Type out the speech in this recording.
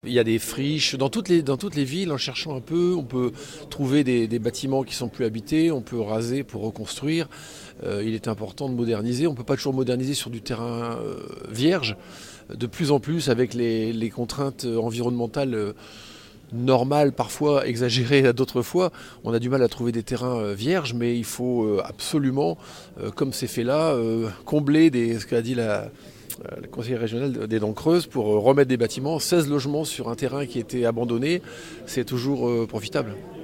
Il y a des friches dans toutes les villes. En cherchant un peu, on peut trouver des bâtiments qui sont plus habités, on peut raser pour reconstruire. Il est important de moderniser. On ne peut pas toujours moderniser sur du terrain vierge. De plus en plus, avec les contraintes environnementales normales, parfois exagérées à d'autres fois, on a du mal à trouver des terrains vierges, mais il faut absolument, comme c'est fait là, combler ce qu'a dit la conseillère régionale des Dents-Creuses pour remettre des bâtiments. 16 logements sur un terrain qui était abandonné, c'est toujours profitable.